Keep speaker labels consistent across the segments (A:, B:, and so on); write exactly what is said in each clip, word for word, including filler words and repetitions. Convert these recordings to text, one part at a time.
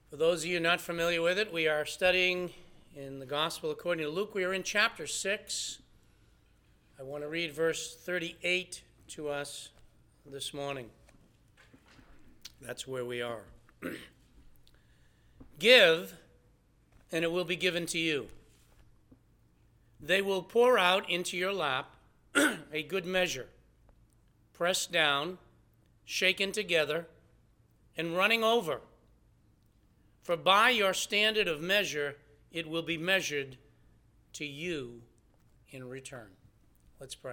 A: For those of you not familiar with it, we are studying in the Gospel according to Luke. We are in chapter six. I want to read verse thirty-eight to us this morning. That's where we are. Give, and it will be given to you. They will pour out into your lap a good measure, pressed down, shaken together, and running over. For by your standard of measure, it will be measured to you in return. Let's pray.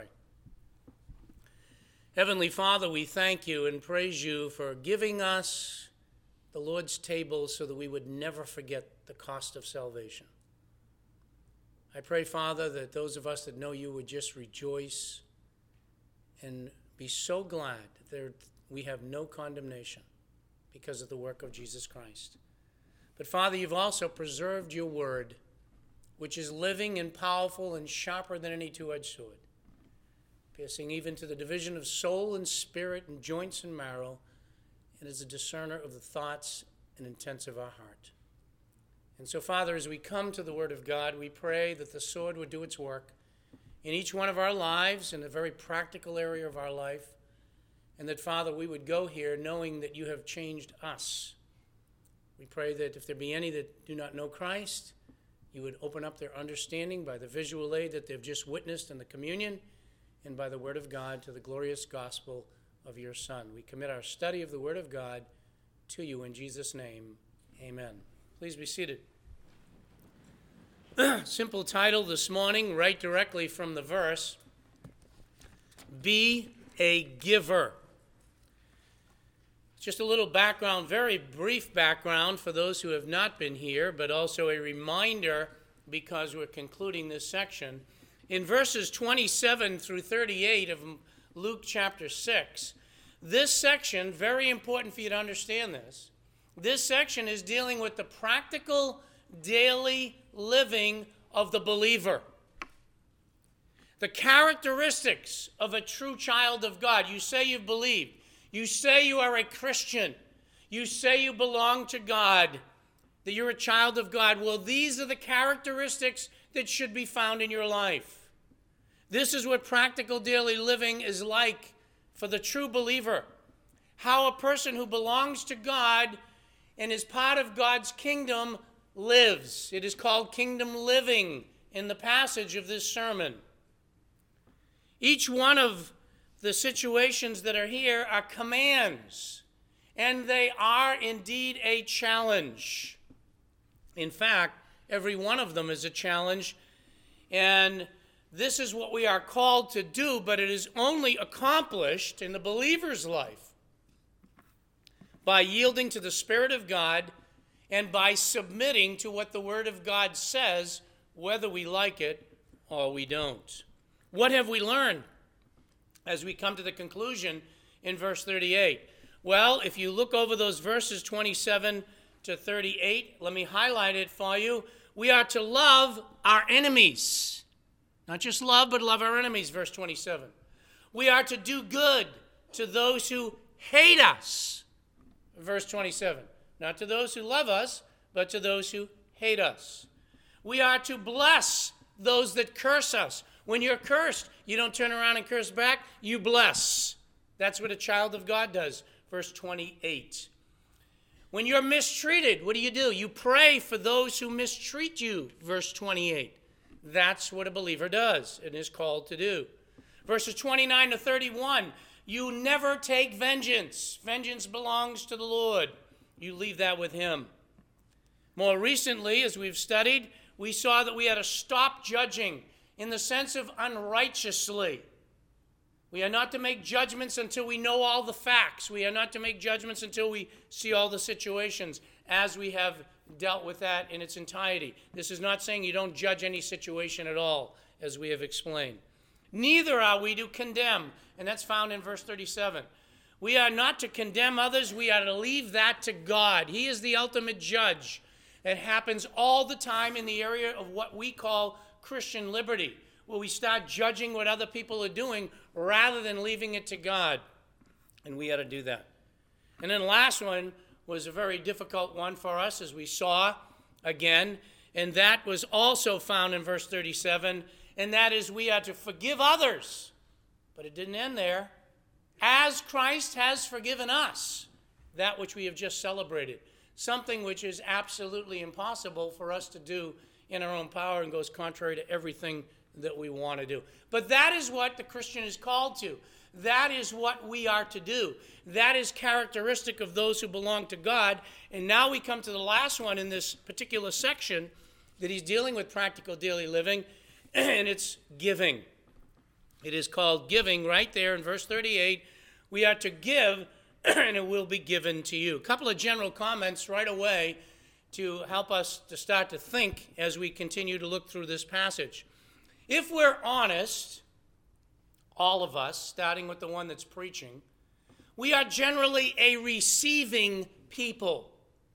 A: Heavenly Father, we thank you and praise you for giving us the Lord's table so that we would never forget the cost of salvation. I pray, Father, that those of us that know you would just rejoice and be so glad that we have no condemnation because of the work of Jesus Christ. But Father, you've also preserved your word, which is living and powerful and sharper than any two-edged sword, piercing even to the division of soul and spirit and joints and marrow, and is a discerner of the thoughts and intents of our heart. And so, Father, as we come to the word of God, we pray that the sword would do its work in each one of our lives, in a very practical area of our life, and that, Father, we would go here knowing that you have changed us. We pray that if there be any that do not know Christ, you would open up their understanding by the visual aid that they've just witnessed in the communion and by the word of God to the glorious gospel of your Son. We commit our study of the word of God to you in Jesus' name. Amen. Please be seated. Simple title this morning, right directly from the verse, Be a Giver. Just a little background, very brief background for those who have not been here, but also a reminder because we're concluding this section. In verses twenty-seven through thirty-eight of Luke chapter six, this section, very important for you to understand this, this section is dealing with the practical daily living of the believer. The characteristics of a true child of God. You say you've believed. You say you are a Christian. You say you belong to God, that you're a child of God. Well, these are the characteristics that should be found in your life. This is what practical daily living is like for the true believer. How a person who belongs to God and is part of God's kingdom lives. It is called kingdom living in the passage of this sermon. Each one of the situations that are here are commands, and they are indeed a challenge. In fact, every one of them is a challenge, and this is what we are called to do, but it is only accomplished in the believer's life by yielding to the Spirit of God and by submitting to what the Word of God says, whether we like it or we don't. What have we learned as we come to the conclusion in verse thirty-eight? Well, if you look over those verses twenty-seven to thirty-eight, let me highlight it for you. We are to love our enemies. Not just love, but love our enemies, verse twenty-seven. We are to do good to those who hate us, verse twenty-seven. Not to those who love us, but to those who hate us. We are to bless those that curse us. When you're cursed, you don't turn around and curse back, you bless. That's what a child of God does, verse twenty-eight. When you're mistreated, what do you do? You pray for those who mistreat you, verse twenty-eight. That's what a believer does and is called to do. Verses twenty-nine to thirty-one, you never take vengeance. Vengeance belongs to the Lord. You leave that with him. More recently, as we've studied, we saw that we had to stop judging in the sense of unrighteously. We are not to make judgments until we know all the facts. We are not to make judgments until we see all the situations, as we have dealt with that in its entirety. This is not saying you don't judge any situation at all, as we have explained. Neither are we to condemn, and that's found in verse thirty-seven. We are not to condemn others. We are to leave that to God. He is the ultimate judge. It happens all the time in the area of what we call Christian liberty, where we start judging what other people are doing rather than leaving it to God. And we ought to do that. And then the last one, was a very difficult one for us, as we saw again, and that was also found in verse thirty-seven, and that is we are to forgive others. But it didn't end there. As Christ has forgiven us, that which we have just celebrated, something which is absolutely impossible for us to do in our own power and goes contrary to everything that we want to do. But that is what the Christian is called to. That is what we are to do. That is characteristic of those who belong to God. And now we come to the last one in this particular section that he's dealing with practical daily living, and it's giving. It is called giving right there in verse thirty-eight. We are to give, and it will be given to you. A couple of general comments right away to help us to start to think as we continue to look through this passage. If we're honest, all of us, starting with the one that's preaching, we are generally a receiving people.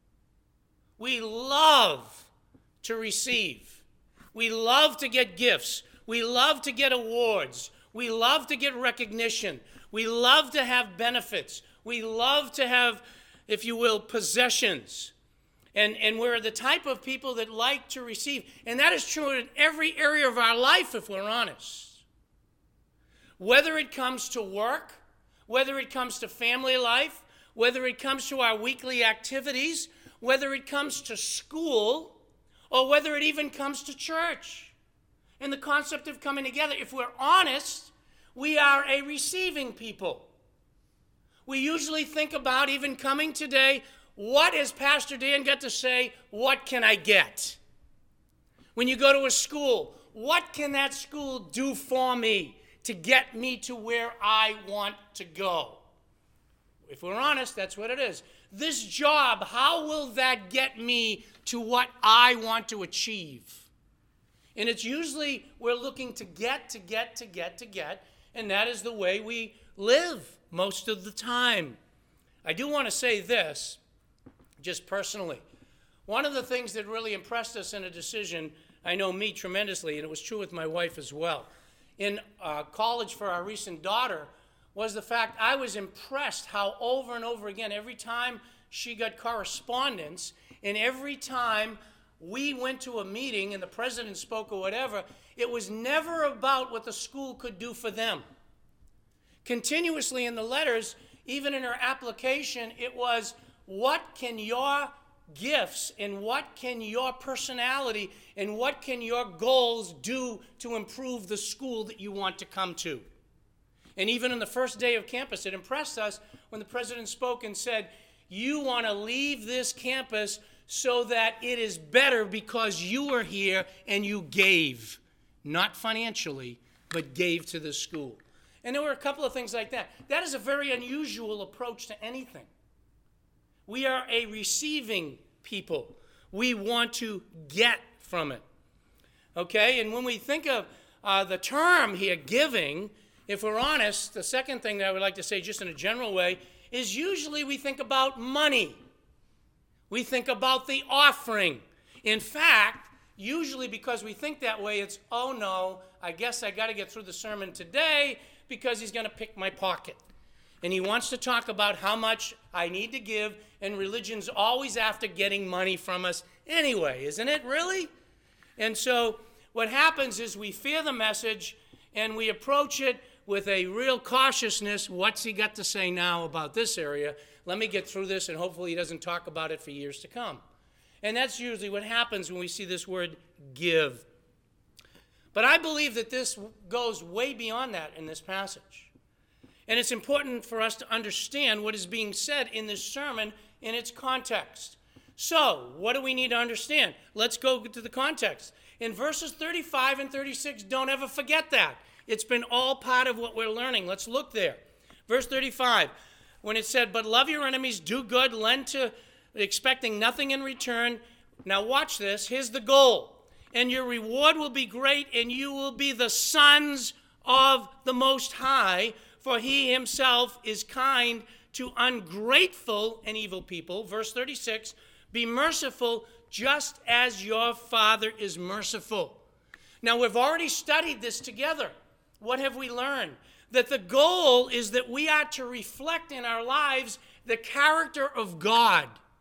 A: We love to receive. We love to get gifts. We love to get awards. We love to get recognition. We love to have benefits. We love to have, if you will, possessions. And, and we're the type of people that like to receive. And that is true in every area of our life, if we're honest. Whether it comes to work, whether it comes to family life, whether it comes to our weekly activities, whether it comes to school, or whether it even comes to church. And the concept of coming together, if we're honest, we are a receiving people. We usually think about even coming today, what has Pastor Dan got to say? What can I get? When you go to a school, what can that school do for me to get me to where I want to go? If we're honest, that's what it is. This job, how will that get me to what I want to achieve? And it's usually we're looking to get, to get, to get, to get, and that is the way we live most of the time. I do want to say this, just personally. One of the things that really impressed us in a decision, I know me tremendously, and it was true with my wife as well, in uh, college for our recent daughter, was the fact I was impressed how over and over again, every time she got correspondence, and every time we went to a meeting and the president spoke or whatever, it was never about what the school could do for them. Continuously in the letters, even in her application, it was, what can your gifts and what can your personality and what can your goals do to improve the school that you want to come to? And even on the first day of campus, it impressed us when the president spoke and said, you want to leave this campus so that it is better because you are here and you gave, not financially, but gave to the school. And there were a couple of things like that. That is a very unusual approach to anything. We are a receiving people. We want to get from it. Okay, and when we think of uh, the term here, giving, if we're honest, the second thing that I would like to say just in a general way is usually we think about money. We think about the offering. In fact, usually because we think that way, it's, oh no, I guess I got to get through the sermon today because he's going to pick my pocket. And he wants to talk about how much I need to give, and religion's always after getting money from us anyway, isn't it, really? And so what happens is we fear the message, and we approach it with a real cautiousness. What's he got to say now about this area? Let me get through this, and hopefully he doesn't talk about it for years to come. And that's usually what happens when we see this word give. But I believe that this goes way beyond that in this passage. And it's important for us to understand what is being said in this sermon in its context. So, what do we need to understand? Let's go to the context. In verses thirty-five and thirty-six, don't ever forget that. It's been all part of what we're learning. Let's look there. Verse thirty-five, when it said, but love your enemies, do good, lend to, expecting nothing in return. Now watch this. Here's the goal. And your reward will be great, and you will be the sons of the Most High, for he himself is kind to ungrateful and evil people. Verse thirty-six, be merciful just as your Father is merciful. Now, we've already studied this together. What have we learned? That the goal is that we are to reflect in our lives the character of God.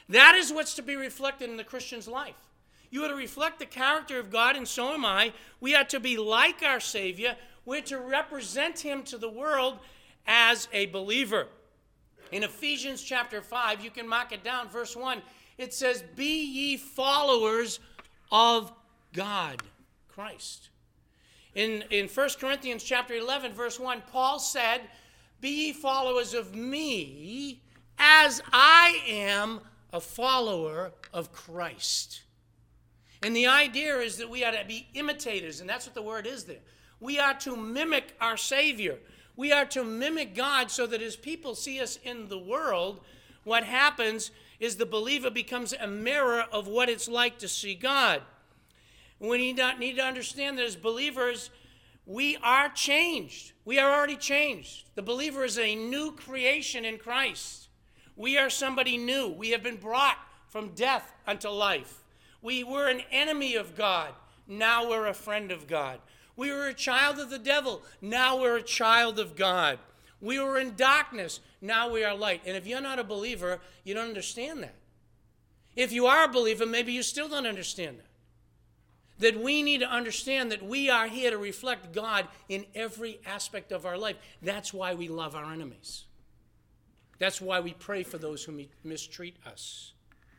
A: That is what's to be reflected in the Christian's life. You are to reflect the character of God, and so am I. We are to be like our Savior. We're to represent him to the world as a believer. In Ephesians chapter five, you can mark it down, verse one, it says, be ye followers of God, Christ. In, in First Corinthians chapter eleven, verse one, Paul said, be ye followers of me as I am a follower of Christ. And the idea is that we are to be imitators, and that's what the word is there. We are to mimic our Savior. We are to mimic God so that as people see us in the world, what happens is the believer becomes a mirror of what it's like to see God. We need to, need to understand that as believers, we are changed. We are already changed. The believer is a new creation in Christ. We are somebody new. We have been brought from death unto life. We were an enemy of God. Now we're a friend of God. We were a child of the devil. Now we're a child of God. We were in darkness. Now we are light. And if you're not a believer, you don't understand that. If you are a believer, maybe you still don't understand that. That we need to understand that we are here to reflect God in every aspect of our life. That's why we love our enemies. That's why we pray for those who mistreat us.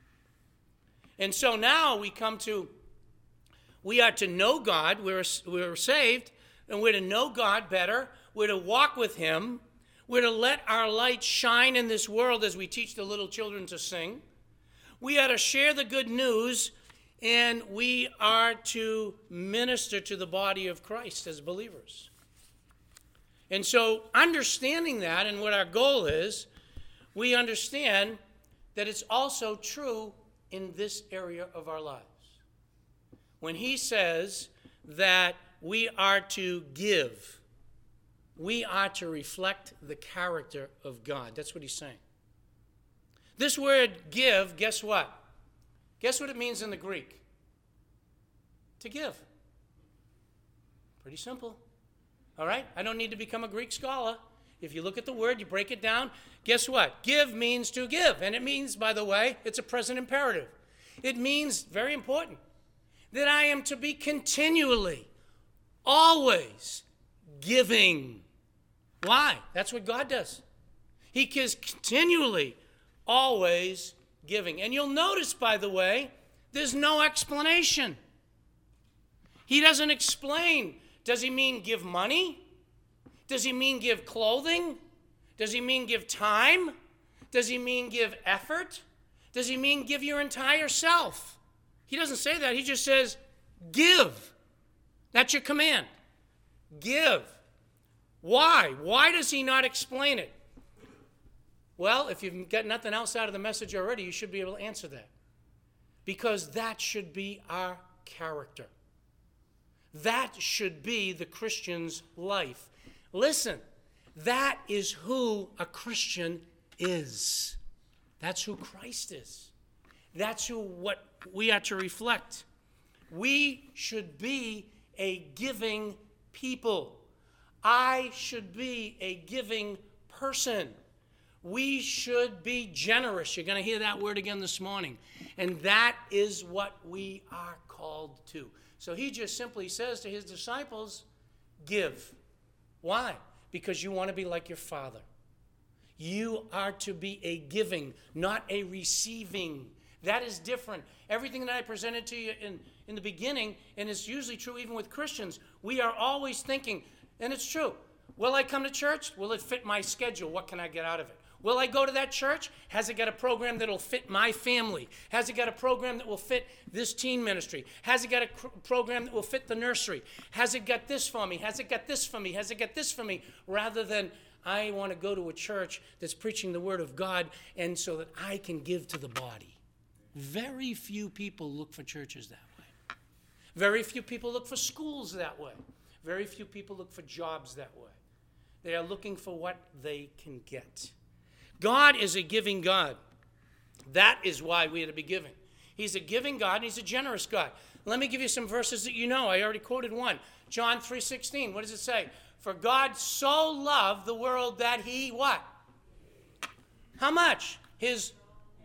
A: And so now we come to, we are to know God. We're, we're saved, and we're to know God better. We're to walk with him. We're to let our light shine in this world as we teach the little children to sing. We are to share the good news, and we are to minister to the body of Christ as believers. And so understanding that and what our goal is, we understand that it's also true in this area of our lives. When he says that we are to give, we are to reflect the character of God. That's what he's saying. This word give, guess what? Guess what it means in the Greek? To give. Pretty simple. All right? I don't need to become a Greek scholar. If you look at the word, you break it down, guess what? Give means to give. And it means, by the way, it's a present imperative. It means, very important, that I am to be continually, always giving. Why? That's what God does. He is continually, always giving. And you'll notice, by the way, there's no explanation. He doesn't explain. Does he mean give money? Does he mean give clothing? Does he mean give time? Does he mean give effort? Does he mean give your entire self? He doesn't say that. He just says give. That's your command. Give. Why? Why does he not explain it? Well, if you've got nothing else out of the message already, you should be able to answer that. Because that should be our character. That should be the Christian's life. Listen, that is who a Christian is. That's who Christ is. That's who what we are to reflect. We should be a giving people. I should be a giving person. We should be generous. You're going to hear that word again this morning. And that is what we are called to. So he just simply says to his disciples, give. Why? Because you want to be like your Father. You are to be a giving, not a receiving. That is different. Everything that I presented to you in, in the beginning, and it's usually true even with Christians, we are always thinking, and it's true, will I come to church? Will it fit my schedule? What can I get out of it? Will I go to that church? Has it got a program that will fit my family? Has it got a program that will fit this teen ministry? Has it got a cr- program that will fit the nursery? Has it got this for me? Has it got this for me? Has it got this for me? Rather than I want to go to a church that's preaching the word of God and so that I can give to the body. Very few people look for churches that way. Very few people look for schools that way. Very few people look for jobs that way. They are looking for what they can get. God is a giving God. That is why we are to be giving. He's a giving God, and he's a generous God. Let me give you some verses that you know. I already quoted one. John three sixteen. What does it say? For God so loved the world that he what? How much? His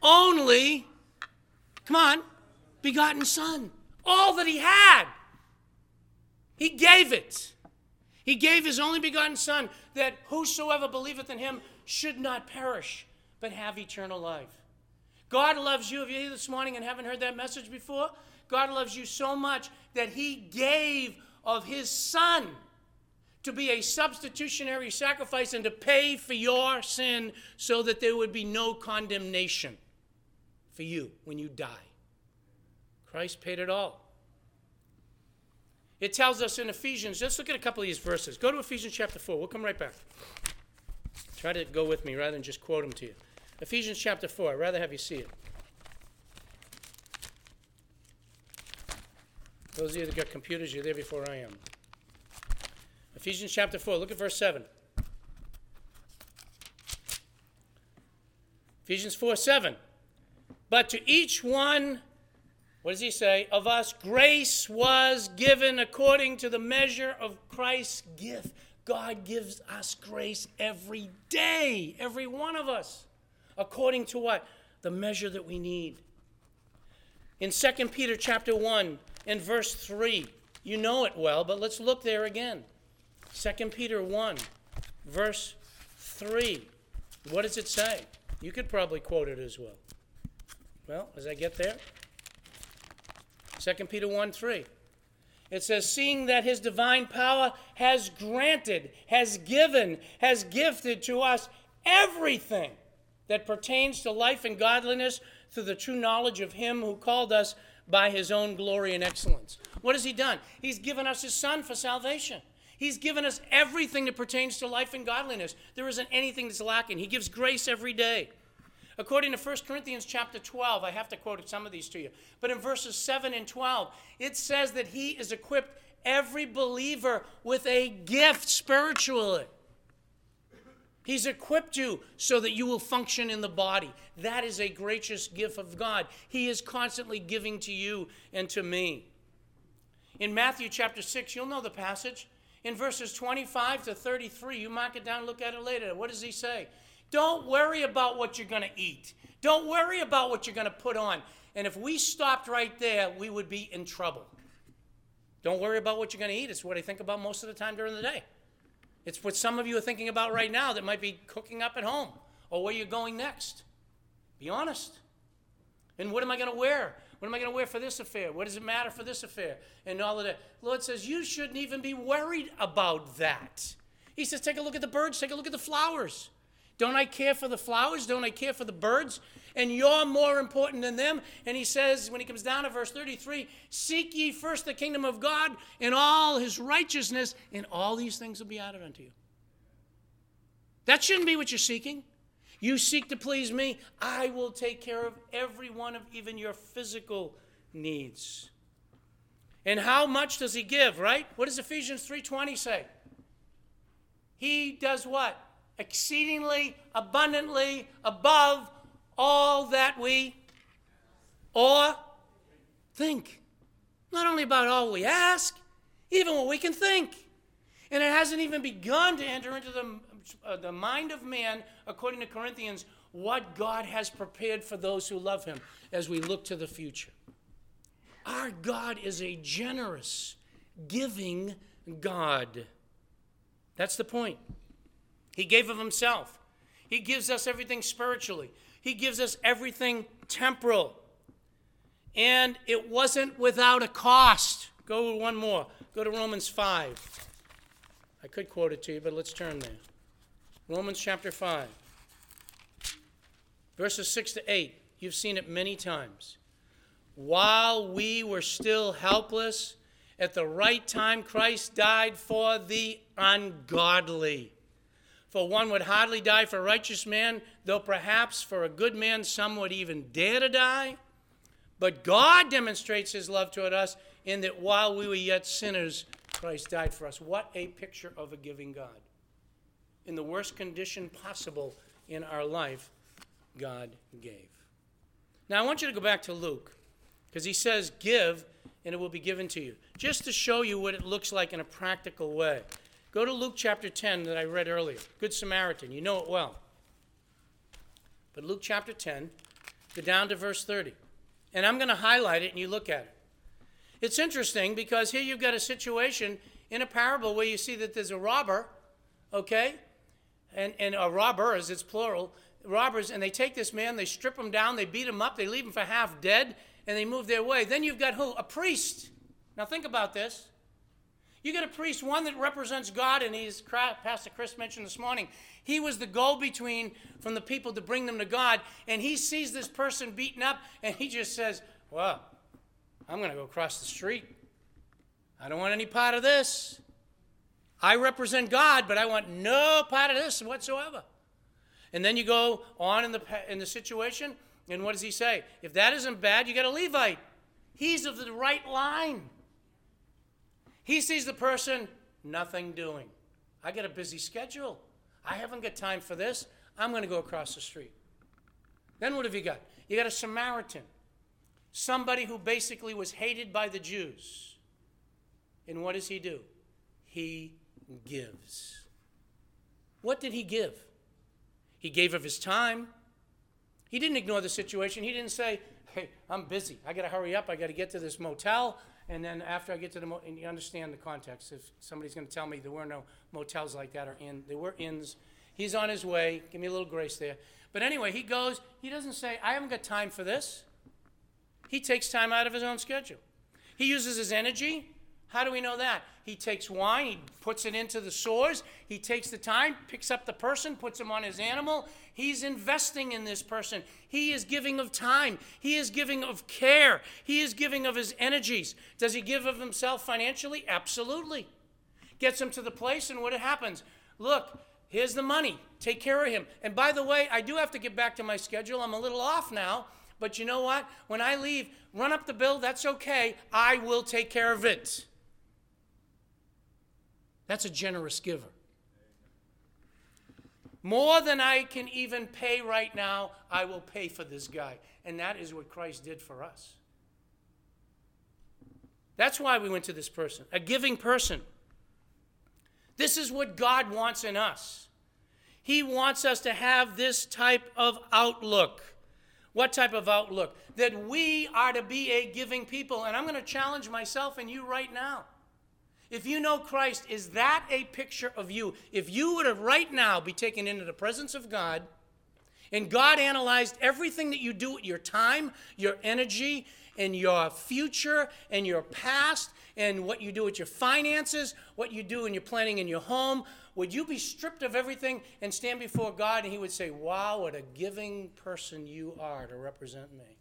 A: only, come on, begotten Son. All that he had. He gave it. He gave his only begotten Son, that whosoever believeth in him should not perish, but have eternal life. God loves you. If you're here this morning and haven't heard that message before, God loves you so much that he gave of his Son to be a substitutionary sacrifice and to pay for your sin so that there would be no condemnation for you when you die. Christ paid it all. It tells us in Ephesians, let's look at a couple of these verses. Go to Ephesians chapter four. We'll come right back. Try to go with me rather than just quote them to you. Ephesians chapter four. I'd rather have you see it. Those of you that got computers, you're there before I am. Ephesians chapter four. Look at verse seven. Ephesians four seven. But to each one, what does he say? Of us, grace was given according to the measure of Christ's gift. God gives us grace every day, every one of us. According to what? The measure that we need. In Second Peter chapter one and verse three, you know it well, but let's look there again. Second Peter one, verse three. What does it say? You could probably quote it as well. Well, as I get there. Second Peter one three. It says, seeing that his divine power has granted, has given, has gifted to us everything that pertains to life and godliness through the true knowledge of him who called us by his own glory and excellence. What has he done? He's given us his Son for salvation. He's given us everything that pertains to life and godliness. There isn't anything that's lacking. He gives grace every day. According to First Corinthians chapter twelve, I have to quote some of these to you, but in verses seven and twelve, it says that he has equipped every believer with a gift spiritually. He's equipped you so that you will function in the body. That is a gracious gift of God. He is constantly giving to you and to me. In Matthew chapter six, you'll know the passage. In verses twenty-five to thirty-three, you mark it down, look at it later. What does he say? Don't worry about what you're going to eat. Don't worry about what you're going to put on. And if we stopped right there, we would be in trouble. Don't worry about what you're going to eat. It's what I think about most of the time during the day. It's what some of you are thinking about right now that might be cooking up at home or where you're going next. Be honest. And what am I going to wear? What am I going to wear for this affair? What does it matter for this affair? And all of that. The Lord says you shouldn't even be worried about that. He says take a look at the birds. Take a look at the flowers. Don't I care for the flowers? Don't I care for the birds? And you're more important than them. And he says, when he comes down to verse thirty-three, seek ye first the kingdom of God and all his righteousness, and all these things will be added unto you. That shouldn't be what you're seeking. You seek to please me, I will take care of every one of even your physical needs. And how much does he give, right? What does Ephesians three twenty say? He does what? Exceedingly, abundantly, above all that we or think. Not only about all we ask, even what we can think. And it hasn't even begun to enter into the, uh, the mind of man, according to Corinthians, what God has prepared for those who love him as we look to the future. Our God is a generous, giving God. That's the point. He gave of himself. He gives us everything spiritually. He gives us everything temporal. And it wasn't without a cost. Go one more. Go to Romans five. I could quote it to you, but let's turn there. Romans chapter five. Verses six to eight. You've seen it many times. While we were still helpless, at the right time Christ died for the ungodly. For one would hardly die for a righteous man, though perhaps for a good man some would even dare to die. But God demonstrates his love toward us in that while we were yet sinners, Christ died for us. What a picture of a giving God. In the worst condition possible in our life, God gave. Now I want you to go back to Luke, because he says, give, and it will be given to you. Just to show you what it looks like in a practical way. Go to Luke chapter ten that I read earlier. Good Samaritan. You know it well. But Luke chapter ten Go down to verse thirty. And I'm going to highlight it and you look at it. It's interesting because here you've got a situation in a parable where you see that there's a robber, okay? And, and a robbers, it's plural, robbers, and they take this man, they strip him down, they beat him up, they leave him for half dead, and they move their way. Then you've got who? A priest. Now think about this. You got a priest, one that represents God, and he's, Pastor Chris mentioned this morning, he was the go-between from the people to bring them to God, and he sees this person beaten up, and he just says, well, I'm going to go across the street. I don't want any part of this. I represent God, but I want no part of this whatsoever. And then you go on in the, in the situation, and what does he say? If that isn't bad, you got a Levite. He's of the right line. He sees the person, nothing doing. I got a busy schedule. I haven't got time for this. I'm going to go across the street. Then what have you got? You got a Samaritan, somebody who basically was hated by the Jews. And what does he do? He gives. What did he give? He gave of his time. He didn't ignore the situation. He didn't say, hey, I'm busy. I got to hurry up. I got to get to this motel. And then after I get to the motel, and you understand the context. If somebody's going to tell me there were no motels like that or in, there were inns. He's on his way. Give me a little grace there. But anyway, he goes. He doesn't say, I haven't got time for this. He takes time out of his own schedule. He uses his energy. How do we know that? He takes wine, he puts it into the sores, he takes the time, picks up the person, puts him on his animal. He's investing in this person. He is giving of time. He is giving of care. He is giving of his energies. Does he give of himself financially? Absolutely. Gets him to the place, and what happens? Look, here's the money. Take care of him. And by the way, I do have to get back to my schedule. I'm a little off now. But you know what? When I leave, run up the bill. That's okay. I will take care of it. That's a generous giver. More than I can even pay right now, I will pay for this guy. And that is what Christ did for us. That's why we went to this person, a giving person. This is what God wants in us. He wants us to have this type of outlook. What type of outlook? That we are to be a giving people. And I'm going to challenge myself and you right now. If you know Christ, is that a picture of you? If you were to right now be taken into the presence of God, and God analyzed everything that you do with your time, your energy, and your future, and your past, and what you do with your finances, what you do in your planning in your home, would you be stripped of everything and stand before God, and he would say, wow, what a giving person you are to represent me?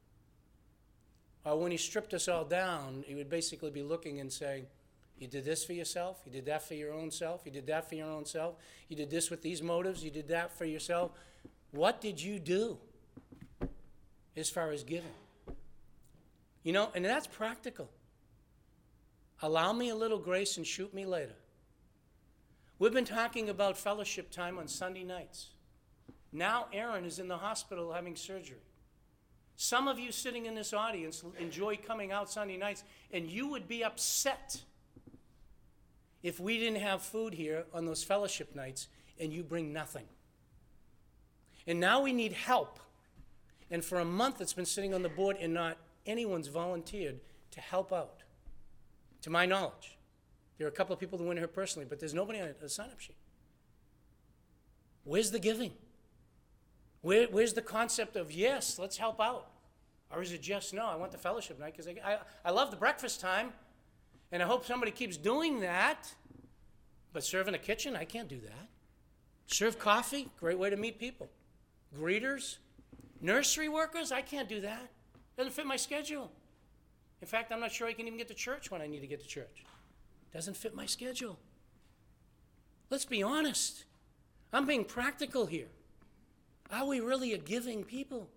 A: Or when he stripped us all down, he would basically be looking and saying, you did this for yourself. You did that for your own self. You did that for your own self. You did this with these motives. You did that for yourself. What did you do as far as giving? You know, and that's practical. Allow me a little grace and shoot me later. We've been talking about fellowship time on Sunday nights. Now Aaron is in the hospital having surgery. Some of you sitting in this audience enjoy coming out Sunday nights, and you would be upset if we didn't have food here on those fellowship nights and you bring nothing. And now we need help. And for a month it's been sitting on the board and not anyone's volunteered to help out, to my knowledge. There are a couple of people that went here personally, but there's nobody on a sign-up sheet. Where's the giving? Where, where's the concept of, yes, let's help out? Or is it just, no, I want the fellowship night because I, I, I love the breakfast time. And I hope somebody keeps doing that. But serve in a kitchen, I can't do that. Serve coffee, great way to meet people. Greeters, nursery workers, I can't do that. Doesn't fit my schedule. In fact, I'm not sure I can even get to church when I need to get to church. Doesn't fit my schedule. Let's be honest. I'm being practical here. Are we really a giving people?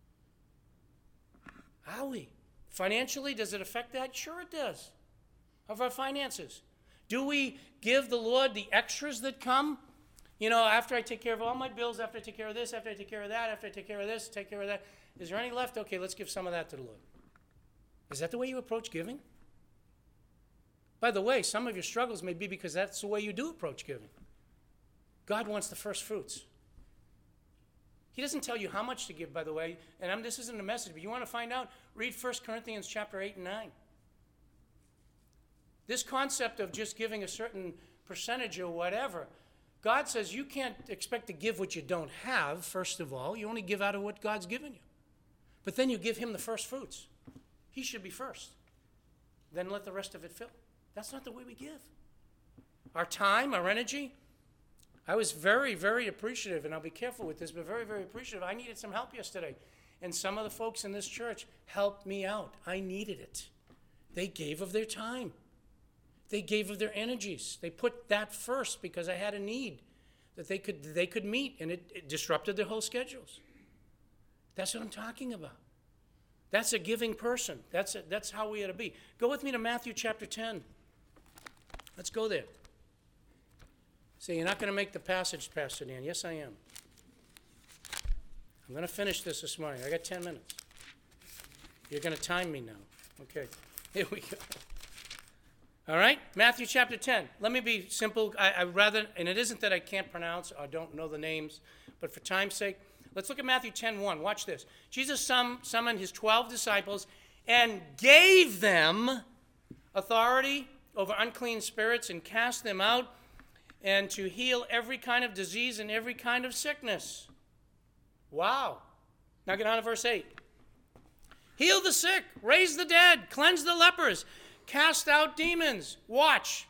A: Are we? Financially, does it affect that? Sure it does. Of our finances. Do we give the Lord the extras that come? You know, after I take care of all my bills, after I take care of this, after I take care of that, after I take care of this, take care of that, is there any left? Okay, let's give some of that to the Lord. Is that the way you approach giving? By the way, some of your struggles may be because that's the way you do approach giving. God wants the first fruits. He doesn't tell you how much to give, by the way. And I'm, this isn't a message, but you want to find out, read First Corinthians chapter eight and nine. This concept of just giving a certain percentage or whatever, God says you can't expect to give what you don't have, first of all. You only give out of what God's given you. But then you give him the first fruits. He should be first. Then let the rest of it fill. That's not the way we give. Our time, our energy. I was very, very appreciative, and I'll be careful with this, but very, very appreciative. I needed some help yesterday. And some of the folks in this church helped me out. I needed it. They gave of their time. They gave of their energies. They put that first because I had a need that they could they could meet, and it, it disrupted their whole schedules. That's what I'm talking about. That's a giving person. That's a, that's how we ought to be. Go with me to Matthew chapter ten. Let's go there. Say, you're not going to make the passage, Pastor Dan. Yes, I am. I'm going to finish this this morning. I got ten minutes. You're going to time me now. Okay, here we go. All right, Matthew chapter ten. Let me be simple. I, I rather, and it isn't that I can't pronounce or don't know the names, but for time's sake, let's look at Matthew ten one. Watch this. Jesus sum, summoned his twelve disciples and gave them authority over unclean spirits and cast them out and to heal every kind of disease and every kind of sickness. Wow. Now get on to verse eight. Heal the sick, raise the dead, cleanse the lepers, cast out demons. Watch.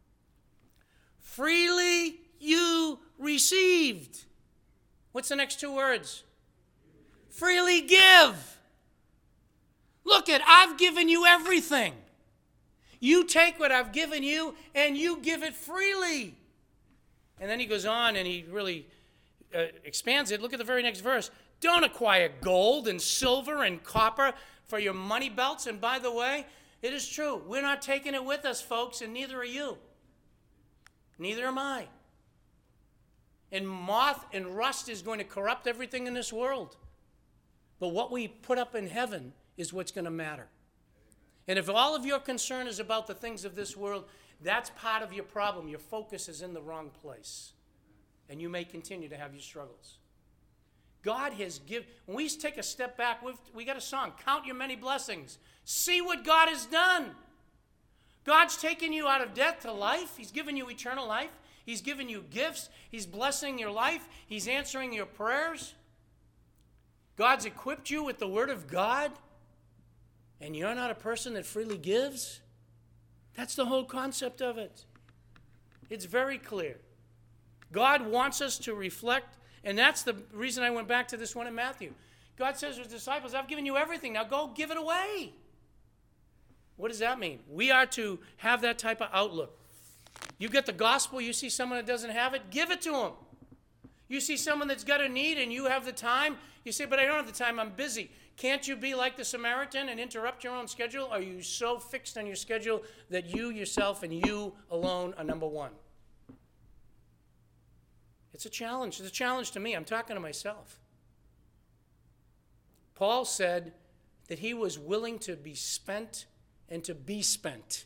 A: Freely you received. What's the next two words? Freely give. Look it, I've given you everything. You take what I've given you and you give it freely. And then he goes on and he really uh, expands it. Look at the very next verse. Don't acquire gold and silver and copper for your money belts. And by the way, it is true. We're not taking it with us, folks, and neither are you. Neither am I. And moth and rust is going to corrupt everything in this world. But what we put up in heaven is what's going to matter. And if all of your concern is about the things of this world, that's part of your problem. Your focus is in the wrong place. And you may continue to have your struggles. God has given, when we take a step back, we've, we got a song, Count Your Many Blessings. See what God has done. God's taken you out of death to life. He's given you eternal life. He's given you gifts. He's blessing your life. He's answering your prayers. God's equipped you with the Word of God. And you're not a person that freely gives? That's the whole concept of it. It's very clear. God wants us to reflect, and that's the reason I went back to this one in Matthew. God says to his disciples, I've given you everything. Now go give it away. What does that mean? We are to have that type of outlook. You get the gospel, you see someone that doesn't have it, give it to them. You see someone that's got a need and you have the time, you say, but I don't have the time, I'm busy. Can't you be like the Samaritan and interrupt your own schedule? Are you so fixed on your schedule that you, yourself, and you alone are number one? It's a challenge. It's a challenge to me. I'm talking to myself. Paul said that he was willing to be spent and to be spent.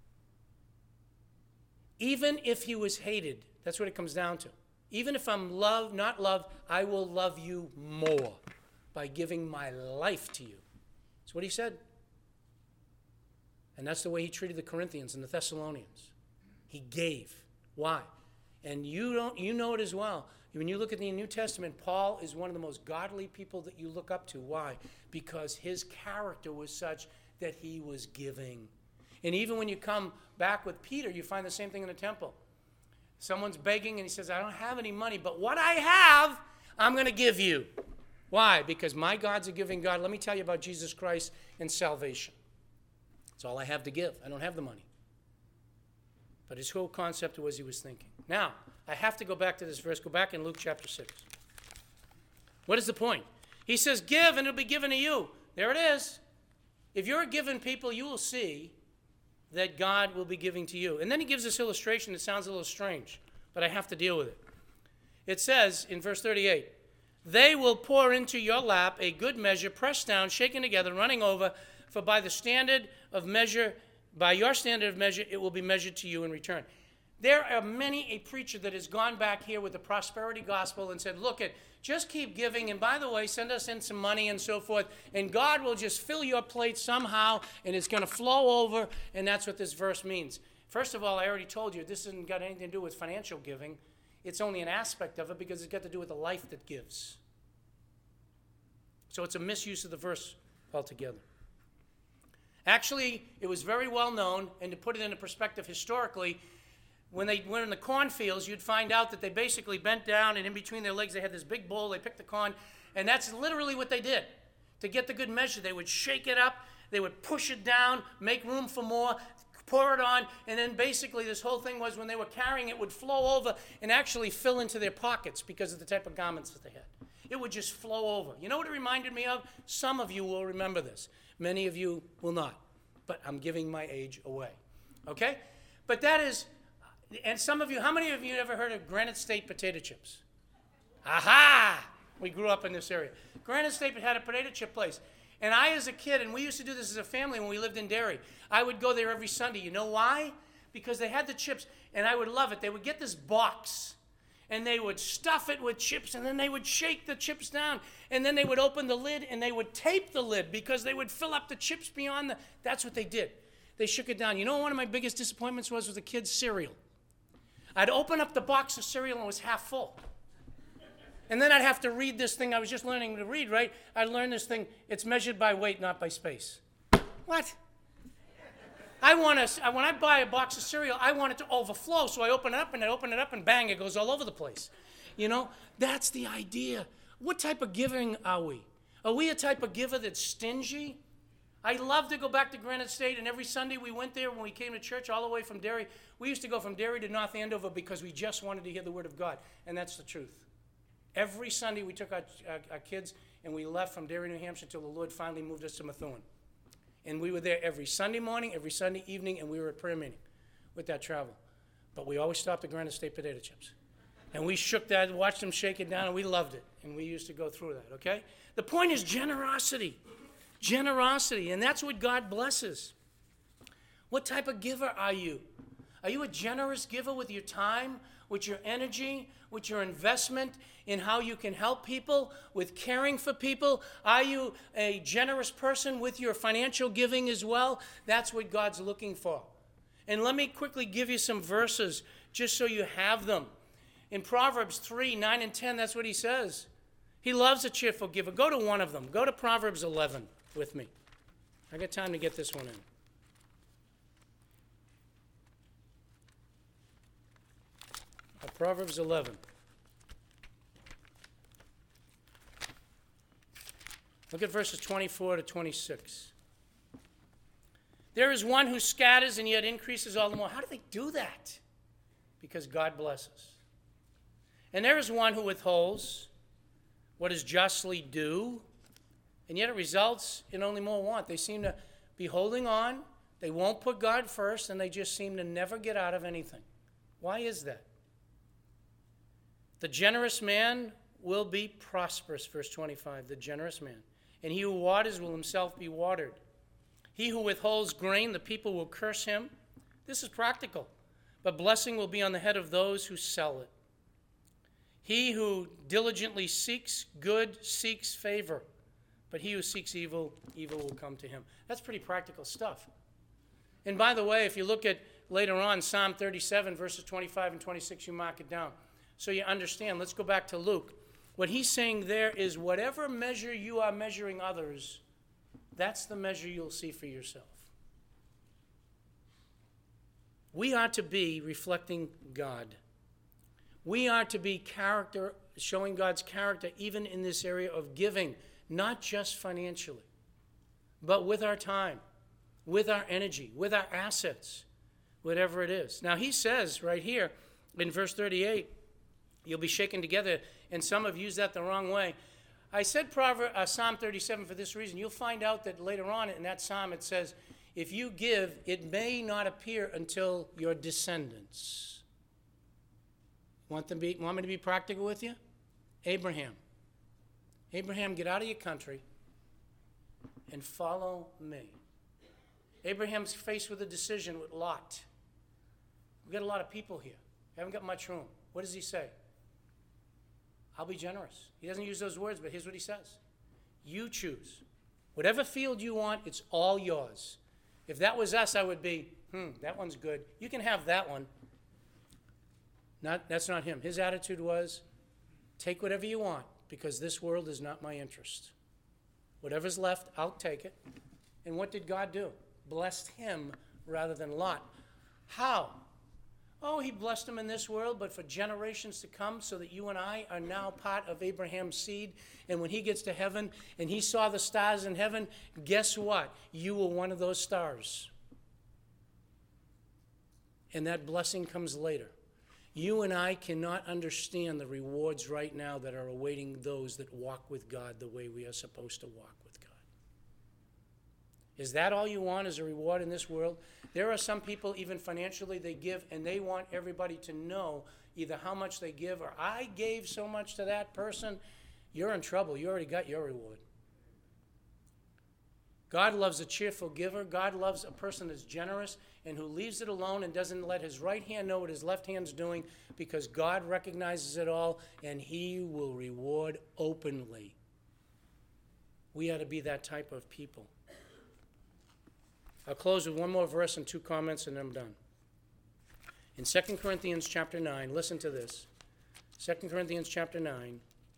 A: Even if he was hated. That's what it comes down to. Even if I'm loved, not loved, I will love you more by giving my life to you. That's what he said. And that's the way he treated the Corinthians and the Thessalonians. He gave. Why? And you don't you know it as well. When you look at the New Testament, Paul is one of the most godly people that you look up to. Why? Because his character was such that he was giving. And even when you come back with Peter, you find the same thing in the temple. Someone's begging and he says, I don't have any money, but what I have, I'm going to give you. Why? Because my God's a giving God. Let me tell you about Jesus Christ and salvation. That's all I have to give. I don't have the money. But his whole concept was he was thinking. Now, I have to go back to this verse. Go back in Luke chapter six. What is the point? He says, give and it'll be given to you. There it is. If you're a given people, you will see that God will be giving to you. And then he gives this illustration that sounds a little strange, but I have to deal with it. It says in verse thirty-eight, they will pour into your lap a good measure, pressed down, shaken together, running over, for by the standard of measure, by your standard of measure, it will be measured to you in return. There are many a preacher that has gone back here with the prosperity gospel and said, look, it, just keep giving, and by the way, send us in some money and so forth, and God will just fill your plate somehow, and it's going to flow over, and that's what this verse means. First of all, I already told you, this hasn't got anything to do with financial giving. It's only an aspect of it because it's got to do with the life that gives. So it's a misuse of the verse altogether. Actually, it was very well known, and to put it into perspective historically, when they were in the cornfields, you'd find out that they basically bent down, and in between their legs they had this big bowl. They picked the corn, and that's literally what they did. To get the good measure, they would shake it up, they would push it down, make room for more, pour it on, and then basically this whole thing was when they were carrying it, would flow over and actually fill into their pockets because of the type of garments that they had. It would just flow over. You know what it reminded me of? Some of you will remember this. Many of you will not. But I'm giving my age away. Okay? But that is... And some of you, how many of you ever heard of Granite State potato chips? Aha! We grew up in this area. Granite State had a potato chip place. And I, as a kid, and we used to do this as a family when we lived in Derry, I would go there every Sunday. You know why? Because they had the chips, and I would love it. They would get this box, and they would stuff it with chips, and then they would shake the chips down, and then they would open the lid, and they would tape the lid because they would fill up the chips beyond the... That's what they did. They shook it down. You know what one of my biggest disappointments was with the kids' cereal? I'd open up the box of cereal and it was half full. And then I'd have to read this thing I was just learning to read, right? I'd learn this thing. It's measured by weight, not by space. What? I want to, when I buy a box of cereal, I want it to overflow. So I open it up and I open it up and bang, it goes all over the place. You know, that's the idea. What type of giving are we? Are we a type of giver that's stingy? I love to go back to Granite State, and every Sunday we went there when we came to church all the way from Derry. We used to go from Derry to North Andover because we just wanted to hear the Word of God, and that's the truth. Every Sunday we took our, our, our kids, and we left from Derry, New Hampshire, until the Lord finally moved us to Methuen. And we were there every Sunday morning, every Sunday evening, and we were at prayer meeting with that travel. But we always stopped at Granite State potato chips. And we shook that, watched them shake it down, and we loved it. And we used to go through that, okay? The point is generosity. Generosity, and that's what God blesses. What type of giver are you? Are you a generous giver with your time, with your energy, with your investment in how you can help people, with caring for people? Are you a generous person with your financial giving as well? That's what God's looking for. And let me quickly give you some verses just so you have them. In Proverbs three, nine, and ten, that's what he says. He loves a cheerful giver. Go to one of them. Go to Proverbs eleven. With me. I got time to get this one in. Uh, Proverbs eleven. Look at verses twenty-four to twenty-six. There is one who scatters and yet increases all the more. How do they do that? Because God blesses. And there is one who withholds what is justly due, and yet it results in only more want. They seem to be holding on. They won't put God first, and they just seem to never get out of anything. Why is that? The generous man will be prosperous, verse twenty-five, the generous man. And he who waters will himself be watered. He who withholds grain, the people will curse him. This is practical. But blessing will be on the head of those who sell it. He who diligently seeks good seeks favor. But he who seeks evil, evil will come to him. That's pretty practical stuff. And by the way, if you look at later on, Psalm thirty-seven, verses twenty-five and twenty-six, you mark it down. So you understand. Let's go back to Luke. What he's saying there is whatever measure you are measuring others, that's the measure you'll see for yourself. We are to be reflecting God. We are to be character, showing God's character even in this area of giving. Not just financially, but with our time, with our energy, with our assets, whatever it is. Now, he says right here in verse thirty-eight, you'll be shaken together, and some have used that the wrong way. I said Proverbs, uh, Psalm thirty-seven for this reason. You'll find out that later on in that psalm it says, if you give, it may not appear until your descendants. Want, to be, want me to be practical with you? Abraham. Abraham, get out of your country and follow me. Abraham's faced with a decision with Lot. We've got a lot of people here. We haven't got much room. What does he say? I'll be generous. He doesn't use those words, but here's what he says. You choose. Whatever field you want, it's all yours. If that was us, I would be, hmm, that one's good. You can have that one. Not, that's not him. His attitude was, take whatever you want, because this world is not my interest. Whatever's left, I'll take it. And what did God do? Blessed him rather than Lot. How? Oh, he blessed him in this world, but for generations to come, so that you and I are now part of Abraham's seed. And when he gets to heaven and he saw the stars in heaven, guess what? You were one of those stars. And that blessing comes later. You and I cannot understand the rewards right now that are awaiting those that walk with God the way we are supposed to walk with God. Is that all you want as a reward in this world? There are some people, even financially, they give, and they want everybody to know either how much they give or I gave so much to that person. You're in trouble. You already got your reward. God loves a cheerful giver. God loves a person that's generous and who leaves it alone and doesn't let his right hand know what his left hand's doing, because God recognizes it all and he will reward openly. We ought to be that type of people. I'll close with one more verse and two comments, and I'm done. In Second Corinthians chapter nine, listen to this. Second Corinthians chapter nine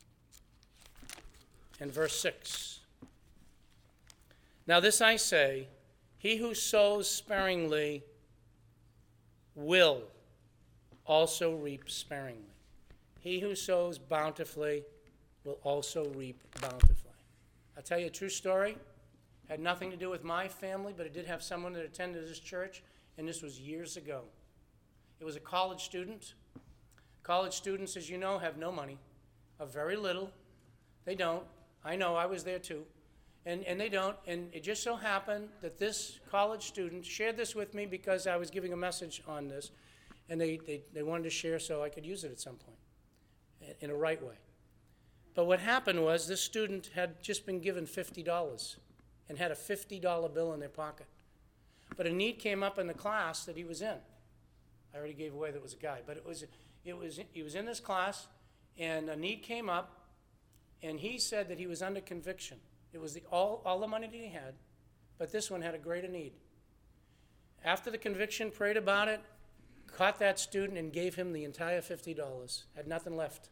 A: and verse six. Now this I say, he who sows sparingly will also reap sparingly. He who sows bountifully will also reap bountifully. I'll tell you a true story. Had nothing to do with my family, but it did have someone that attended this church, and this was years ago. It was a college student. College students, as you know, have no money, or very little. They don't. I know, I was there too. And, and they don't, and it just so happened that this college student shared this with me because I was giving a message on this, and they, they, they wanted to share so I could use it at some point in a right way. But what happened was this student had just been given fifty dollars. And had a fifty dollar bill in their pocket. But a need came up in the class that he was in. I already gave away that it was a guy, but it was, it was, he was in this class, and a need came up, and he said that he was under conviction. It was the, all, all the money that he had, but this one had a greater need. After the conviction, prayed about it, caught that student and gave him the entire fifty dollars. Had nothing left.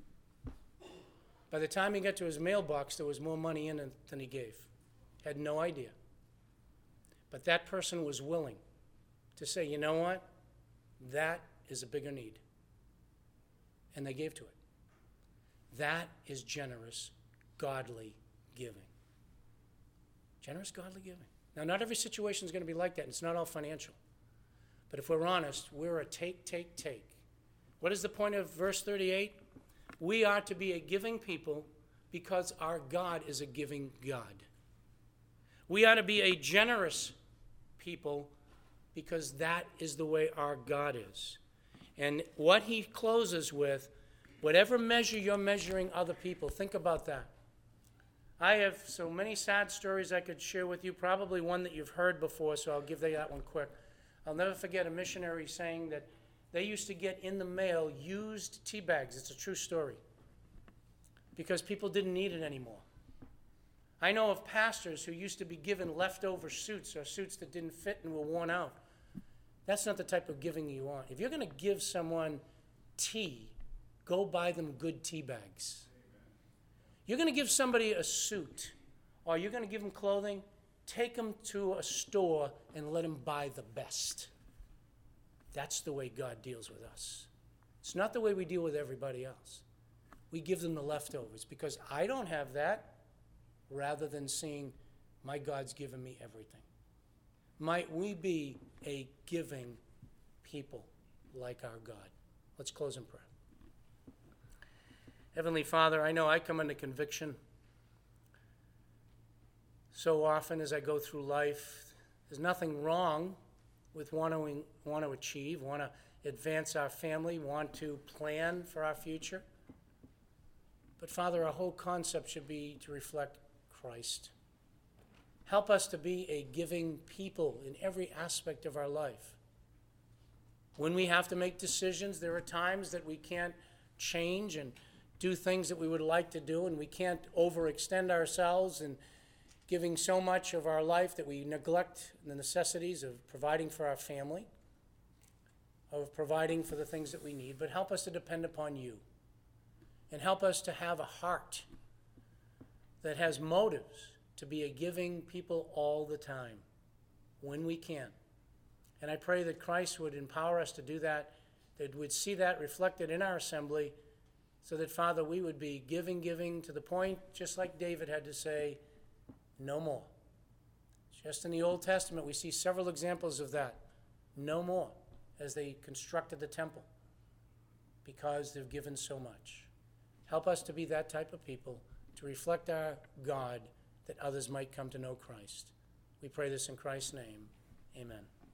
A: By the time he got to his mailbox, there was more money in it than he gave. Had no idea. But that person was willing to say, you know what? That is a bigger need. And they gave to it. That is generous, godly giving. Generous, godly giving. Now, not every situation is going to be like that, and it's not all financial. But if we're honest, we're a take, take, take. What is the point of verse thirty-eight? We are to be a giving people because our God is a giving God. We ought to be a generous people because that is the way our God is. And what he closes with, whatever measure you're measuring other people, think about that. I have so many sad stories I could share with you, probably one that you've heard before, so I'll give you that one quick. I'll never forget a missionary saying that they used to get in the mail used tea bags. It's a true story. Because people didn't need it anymore. I know of pastors who used to be given leftover suits or suits that didn't fit and were worn out. That's not the type of giving you want. If you're going to give someone tea, go buy them good tea bags. You're going to give somebody a suit or you're going to give them clothing, take them to a store and let them buy the best. That's the way God deals with us. It's not the way we deal with everybody else. We give them the leftovers because I don't have that. Rather than seeing, my God's given me everything. Might we be a giving people like our God? Let's close in prayer. Heavenly Father, I know I come under conviction so often as I go through life. There's nothing wrong with wanting, want to achieve, want to advance our family, want to plan for our future. But Father, our whole concept should be to reflect Christ. Help us to be a giving people in every aspect of our life. When we have to make decisions, there are times that we can't change and do things that we would like to do, and we can't overextend ourselves in giving so much of our life that we neglect the necessities of providing for our family, of providing for the things that we need. But help us to depend upon you, and help us to have a heart that has motives to be a giving people all the time, when we can. And I pray that Christ would empower us to do that, that we'd see that reflected in our assembly, so that, Father, we would be giving, giving to the point, just like David had to say, no more. Just in the Old Testament, we see several examples of that. No more, as they constructed the temple, because they've given so much. Help us to be that type of people, to reflect our God, that others might come to know Christ. We pray this in Christ's name. Amen.